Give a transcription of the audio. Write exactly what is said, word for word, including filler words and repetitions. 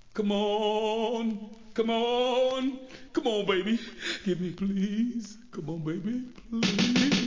Come on. Come on. Come on, baby. Give me, please. Come on, baby. Please.